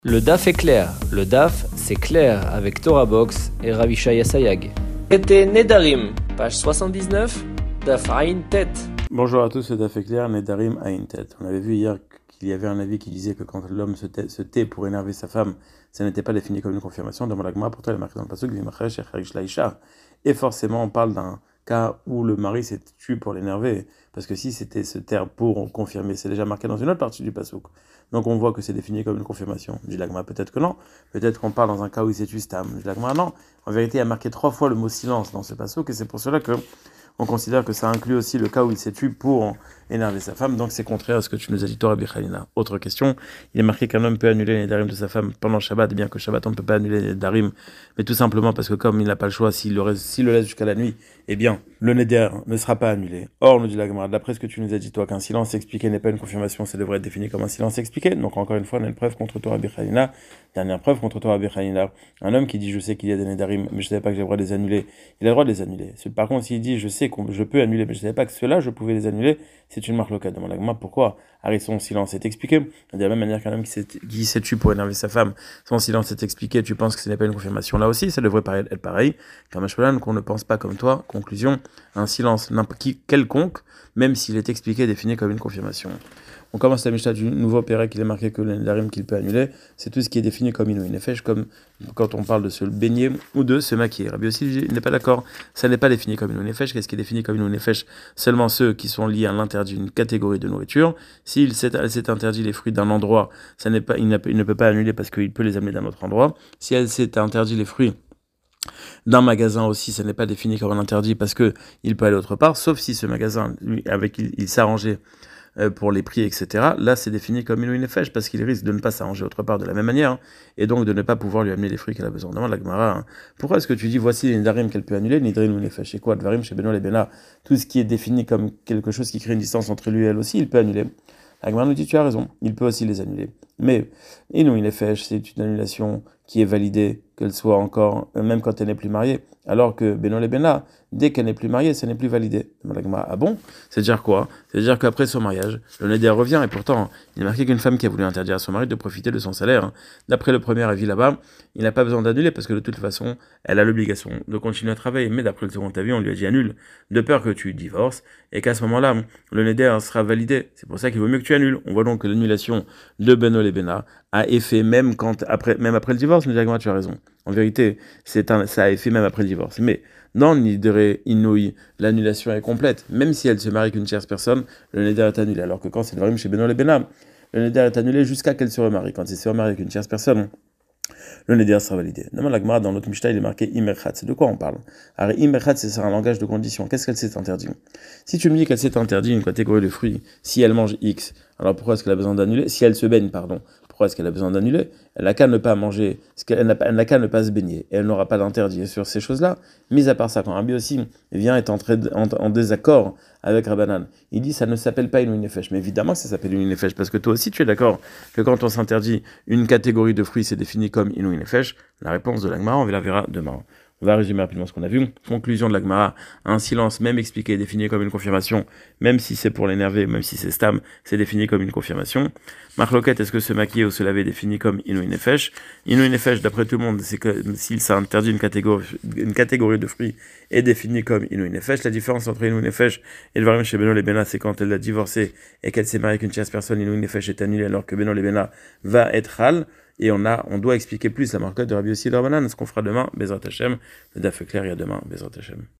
Le DAF est clair. Le DAF, c'est clair avec Torah Box et Ravi Shaya Sayag. C'était Nedarim, page 79, DAF Ain Tet. Bonjour à tous, c'est DAF est clair, Nedarim Ain Tet. On avait vu hier qu'il y avait un avis qui disait que quand l'homme se tait pour énerver sa femme, ça n'était pas défini comme une confirmation. Demande la Gemara, pourtant il est marqué dans le pasuk Vimachesh et Charish Laisha. Et forcément, on parle d'un cas où le mari s'est tué pour l'énerver, parce que si c'était se taire pour confirmer, c'est déjà marqué dans une autre partie du pasuk. Donc on voit que c'est défini comme une confirmation. Dit la Gemara, peut-être que non. Peut-être qu'on parle dans un cas où il s'est tué stam. Dit la Gemara, non. En vérité, il y a marqué 3 fois le mot silence dans ce pasuk, et c'est pour cela que on considère que ça inclut aussi le cas où il s'est tué pour énerver sa femme, donc c'est contraire à ce que tu nous as dit, Torah Bichalina. Autre question, il est marqué qu'un homme peut annuler les darim de sa femme pendant Shabbat, bien que Shabbat on ne peut pas annuler les darim, mais tout simplement parce que comme il n'a pas le choix, s'il le laisse jusqu'à la nuit, eh bien, le neder ne sera pas annulé. Or, nous dit la Gemara, d'après ce que tu nous as dit, toi, qu'un silence expliqué n'est pas une confirmation, ça devrait être défini comme un silence expliqué. Donc encore une fois, on a une preuve contre Torah Bichalina. Dernière preuve contre Torah Bichalina. Un homme qui dit, je sais qu'il y a des nedarim, mais je ne savais pas que j'ai le droit de les annuler, il a le droit de les annuler. Par contre, s'il dit, je sais que je peux annuler, mais je ne savais pas que ceux-là, je pouvais les annuler, c'est une marque locale. Demande la Gemara, pourquoi son silence est expliqué. De la même manière qu'un homme qui s'est tué pour énerver sa femme, son silence est expliqué, tu penses que ce n'est pas une confirmation. Là aussi, ça devrait être pareil. Kamashwalan, qu'on ne pense pas comme toi. Conclusion, un silence quelconque, même s'il est expliqué, défini comme une confirmation. On commence la Mishnah du nouveau Pérec, qu'il est marqué que le Nedarim qu'il peut annuler, c'est tout ce qui est défini comme Inouï Nefesh, comme quand on parle de se baigner ou de se maquiller. Rabbi aussi n'est pas d'accord, ça n'est pas défini comme Inouï Nefesh. Qu'est-ce qui est défini comme Inouï Nefesh? Seulement ceux qui sont liés à l'interdit d'une catégorie de nourriture. S'il s'est interdit les fruits d'un endroit, il ne peut pas annuler parce qu'il peut les amener d'un autre endroit. Si elle s'est interdit les fruits d'un magasin aussi, ça n'est pas défini comme un interdit parce que il peut aller autre part, sauf si ce magasin, lui, avec il s'arrangeait pour les prix, etc. Là, c'est défini comme Inouï Nefesh parce qu'il risque de ne pas s'arranger autre part de la même manière, et donc de ne pas pouvoir lui amener les fruits qu'elle a besoin. Demande la Gemara, pourquoi est-ce que tu dis voici les Nedarim qu'elle peut annuler, Nidrin ou Nefesh? Et quoi, Dvarim chez Beno et Bena, tout ce qui est défini comme quelque chose qui crée une distance entre lui et elle aussi, il peut annuler. La Gemara nous dit tu as raison, il peut aussi les annuler. Mais Inouï Nefesh, c'est une annulation qui est validée, qu'elle soit encore, même quand elle n'est plus mariée, alors que Beno et Bena, dès qu'elle n'est plus mariée, ça n'est plus validé. Ah bon? C'est-à-dire quoi? C'est-à-dire qu'après son mariage, le neder revient, et pourtant, il est marqué qu'une femme qui a voulu interdire à son mari de profiter de son salaire, d'après le premier avis là-bas, il n'a pas besoin d'annuler, parce que de toute façon, elle a l'obligation de continuer à travailler, mais d'après le second avis, on lui a dit annule, de peur que tu divorces, et qu'à ce moment-là, le neder sera validé. C'est pour ça qu'il vaut mieux que tu annules. On voit donc que l'annulation de Beno et Bena a effet même après le divorce. Nous disons, tu as raison. En vérité, ça a effet même après le divorce. Mais dans le Nidre Inouï, l'annulation est complète. Même si elle se marie qu'une tierce personne, le Neder est annulé. Alors que quand c'est le Varim chez Beno et Bena, le Neder est annulé jusqu'à qu'elle se remarie. Quand elle se remarie avec une tierce personne, le Neder sera validé. Demande la Gemara, dans notre Mishnah, il est marqué Imerchat. C'est de quoi on parle? Alors, Imerchat, c'est un langage de condition. Qu'est-ce qu'elle s'est interdit? Si tu me dis qu'elle s'est interdit une catégorie de fruits, si elle mange X, alors pourquoi est-ce qu'elle a besoin d'annuler? Si elle se baigne, pardon, pourquoi est-ce qu'elle a besoin d'annuler? Elle n'a qu'à ne pas manger, elle n'a qu'à ne pas se baigner, et elle n'aura pas d'interdit sur ces choses-là. Mis à part ça, quand Rabbi aussi vient être en désaccord avec Rabbanan, il dit ça ne s'appelle pas Inouï Nefesh. Mais évidemment que ça s'appelle Inouï Nefesh, parce que toi aussi tu es d'accord que quand on s'interdit une catégorie de fruits, c'est défini comme Inouï Nefesh. La réponse de la Gemara, on la verra demain. On va résumer rapidement ce qu'on a vu. Conclusion de la Gemara, un silence même expliqué, défini comme une confirmation, même si c'est pour l'énerver, même si c'est stam, c'est défini comme une confirmation. Marloquette, est-ce que se maquiller ou se laver est défini comme Inouï Nefesh? Inouï Nefesh, d'après tout le monde, c'est que s'il s'interdit une catégorie de fruits est définie comme Inouï Nefesh. La différence entre Inouï Nefesh et le Varim chez Beno et Bena, c'est quand elle a divorcé et qu'elle s'est mariée avec une tierce personne, Inouï Nefesh est annulé alors que Beno et Bena va être hal. Et on doit expliquer plus la marquette de Rabbi Yossi de Rabbanan, ce qu'on fera demain, Bezrat Hashem. Le daf est clair, il y a demain, Bezrat Hashem.